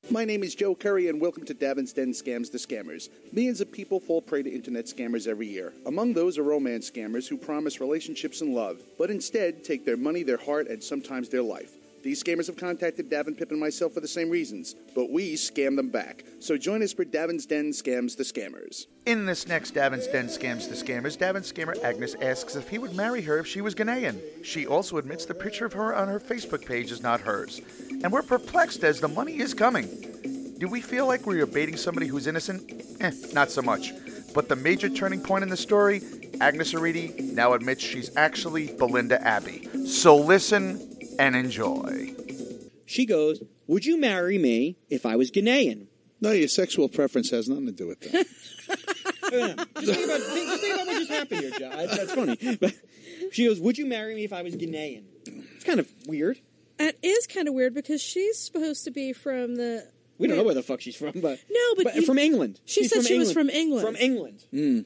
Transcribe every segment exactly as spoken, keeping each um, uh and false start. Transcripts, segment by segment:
My name is Joe Curry, and welcome to Davin's Den Scams the Scammers. Millions of people fall prey to internet scammers every year. Among those are romance scammers who promise relationships and love, but instead take their money, their heart, and sometimes their life. These scammers have contacted Davin, Pip, and myself for the same reasons, but we scam them back. So join us for Davin's Den Scams the Scammers. In this next Davin's Den Scams the Scammers, Davin's scammer Agnes asks if he would marry her if she was Ghanaian. She also admits the picture of her on her Facebook page is not hers. And we're perplexed as the money is coming. Do we feel like we are baiting somebody who's innocent? Eh, not so much. But the major turning point in the story, Agnes Aridi now admits she's actually Belinda Abbey. So listen and enjoy. She goes, would you marry me if I was Ghanaian? No, your sexual preference has nothing to do with that. no, no. Just, think about, think, just think about what just happened here, Joe. That's funny. But she goes, would you marry me if I was Ghanaian? It's kind of weird. It is kind of weird because she's supposed to be from the... We don't know where the fuck she's from, but... No, but... but you, from England. She she's said she England. was from England. From England. Mm.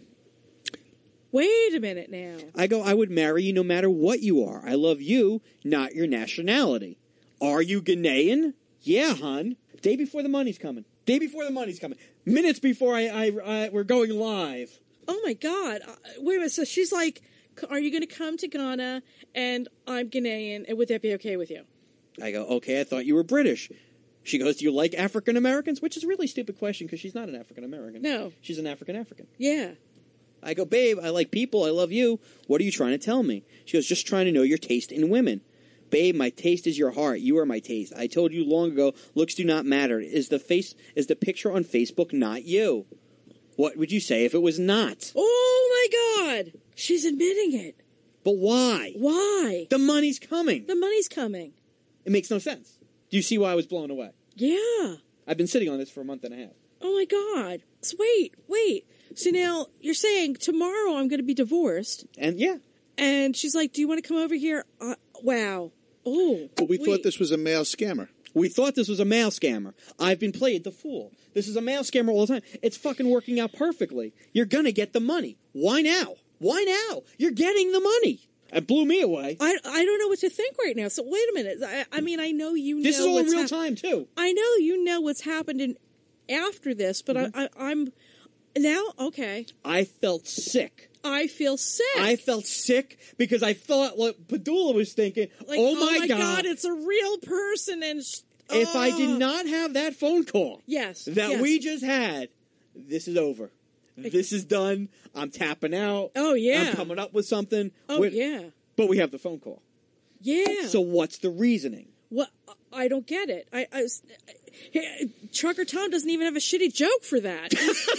Wait a minute now. I go, I would marry you no matter what you are. I love you, not your nationality. Are you Ghanaian? Yeah, hon. Day before the money's coming. Day before the money's coming. Minutes before I, I, I we're going live. Oh, my God. Uh, wait a minute. So she's like, are you going to come to Ghana and I'm Ghanaian, and would that be okay with you? I go, okay, I thought you were British. She goes, do you like African Americans? Which is a really stupid question because she's not an African American. No. She's an African African. Yeah. I go, babe, I like people. I love you. What are you trying to tell me? She goes, just trying to know your taste in women. Babe, my taste is your heart. You are my taste. I told you long ago, looks do not matter. Is the face, is the picture on Facebook not you? What would you say if it was not? Oh, my God. She's admitting it. But why? Why? The money's coming. The money's coming. It makes no sense. Do you see why I was blown away? Yeah. I've been sitting on this for a month and a half. Oh, my God. So wait, wait. So now you're saying tomorrow I'm going to be divorced. And yeah. And she's like, do you want to come over here? Uh, wow. Oh. But we wait. thought this was a male scammer. We thought this was a male scammer. I've been played the fool. This is a male scammer all the time. It's fucking working out perfectly. You're going to get the money. Why now? Why now? You're getting the money. It blew me away. I I don't know what to think right now. So wait a minute. I, I mean, I know you know This is all in what's real hap- time, too. I know you know what's happened in after this, but Mm-hmm. I, I, I'm now, okay. I felt sick. I feel sick. I felt sick because I thought what Padula was thinking, like, oh, my, oh my God. God, it's a real person. And sh- If oh. I did not have that phone call yes, that yes. we just had, this is over. This is done. I'm tapping out. Oh, yeah. I'm coming up with something. Oh, We're- yeah. But we have the phone call. Yeah. So what's the reasoning? What? I don't get it. I, I, I Trucker Tom doesn't even have a shitty joke for that.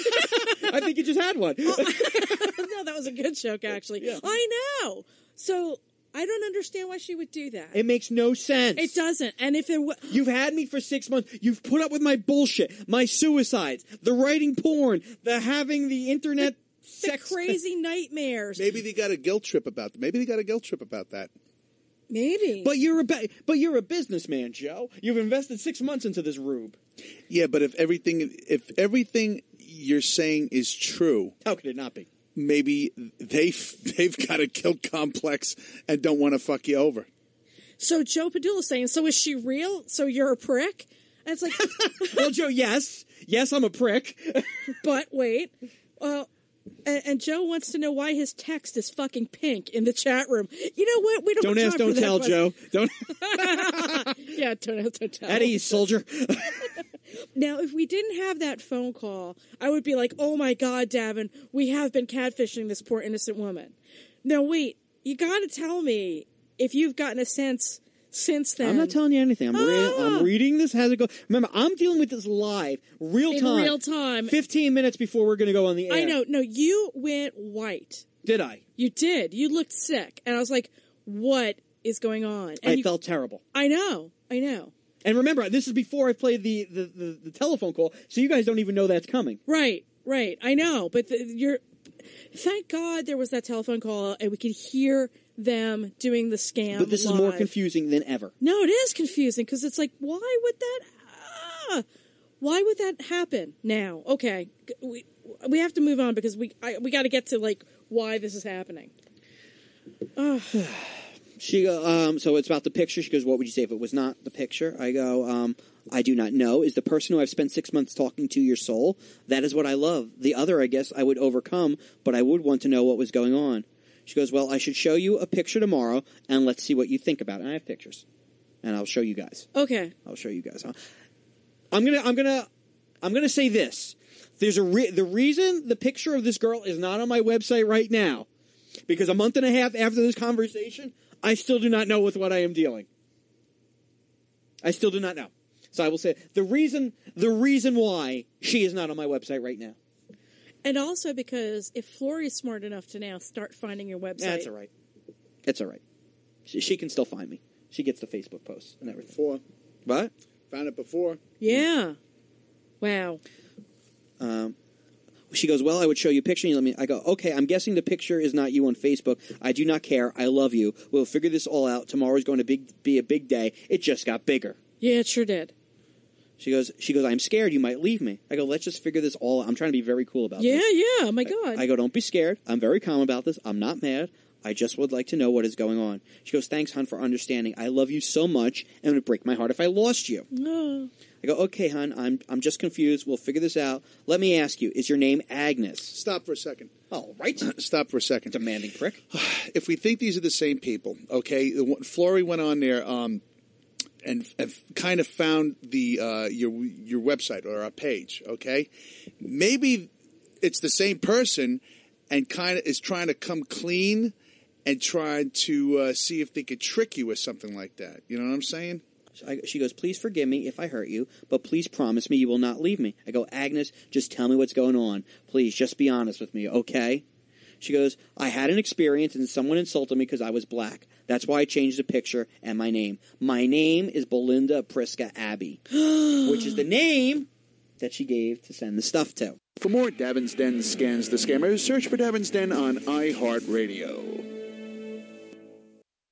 I think you just had one. Oh, no, that was a good joke, actually. Yeah. I know. So I don't understand why she would do that. It makes no sense. It doesn't. And if it w- You've had me for six months. You've put up with my bullshit, my suicides, the writing porn, the having the internet the sex. crazy nightmares. Maybe they got a guilt trip about that. Maybe they got a guilt trip about that. Maybe. But you're a ba- but you're a businessman, Joe. You've invested six months into this rube. Yeah, but if everything if everything you're saying is true, how could it not be? Maybe they've they've got a guilt complex and don't want to fuck you over. So Joe Padula's saying, so is she real? So you're a prick? And it's like, well, Joe, yes, yes, I'm a prick. But wait, well. And, and Joe wants to know why his text is fucking pink in the chat room. You know what? We don't. Don't have ask, time don't for that tell, question. Joe. Don't. Yeah, don't ask, don't tell. At ease, soldier. Now, if we didn't have that phone call, I would be like, "Oh my God, Davin, we have been catfishing this poor innocent woman." Now, wait, you got to tell me if you've gotten a sense since then. I'm not telling you anything. I'm, Ah. reading, I'm reading this as it goes. Remember, I'm dealing with this live, real In time. real time. fifteen minutes before we're going to go on the air. I know. No, you went white. Did I? You did. You looked sick. And I was like, what is going on? And I you, felt terrible. I know. I know. And remember, this is before I played the, the, the, the telephone call, so you guys don't even know that's coming. Right, right. I know. But the, you're... Thank God there was that telephone call and we could hear them doing the scam But this live. is more confusing than ever. No, it is confusing because it's like, why would that... Ah, why would that happen now? Okay. We we have to move on because we I, we got to get to, like, why this is happening. Oh. She go, um, so it's about the picture. She goes, what would you say if it was not the picture? I go, um, I do not know. Is the person who I've spent six months talking to your soul? That is what I love. The other, I guess, I would overcome, but I would want to know what was going on. She goes, well, I should show you a picture tomorrow, and let's see what you think about it. And I have pictures, and I'll show you guys. Okay. I'll show you guys. Huh? I'm gonna, I'm gonna, I'm gonna say this. There's a re- the reason the picture of this girl is not on my website right now, because a month and a half after this conversation, I still do not know with what I am dealing. I still do not know. So I will say the reason the reason why she is not on my website right now. And also because if Flory's smart enough to now start finding your website. That's all right. It's all right. She, she can still find me. She gets the Facebook posts and everything. Before. What? Found it before. Yeah. Wow. Um, she goes, well, I would show you a picture. And you let me. I go, okay, I'm guessing the picture is not you on Facebook. I do not care. I love you. We'll figure this all out. Tomorrow's going to big, be a big day. It just got bigger. Yeah, it sure did. She goes, she goes, I'm scared you might leave me. I go, let's just figure this all out. I'm trying to be very cool about yeah, this. Yeah, yeah. Oh, my God. I, I go, don't be scared. I'm very calm about this. I'm not mad. I just would like to know what is going on. She goes, thanks, hon, for understanding. I love you so much, and it would break my heart if I lost you. No. I go, okay, hon, I'm I'm just confused. We'll figure this out. Let me ask you, is your name Agnes? Stop for a second. Oh, right. Stop for a second. Demanding prick. If we think these are the same people, okay, Flory went on there um, and, and kind of found the uh, your your website or our page, okay? Maybe it's the same person and kind of is trying to come clean and trying to uh, see if they could trick you or something like that. You know what I'm saying? I, she goes, please forgive me if I hurt you, but please promise me you will not leave me. I go, Agnes, just tell me what's going on. Please, just be honest with me, okay? She goes, I had an experience and someone insulted me because I was black. That's why I changed the picture and my name. My name is Belinda Priska Abbey, which is the name that she gave to send the stuff to. For more Davin's Den Scans the Scammers, search for Davin's Den on iHeartRadio.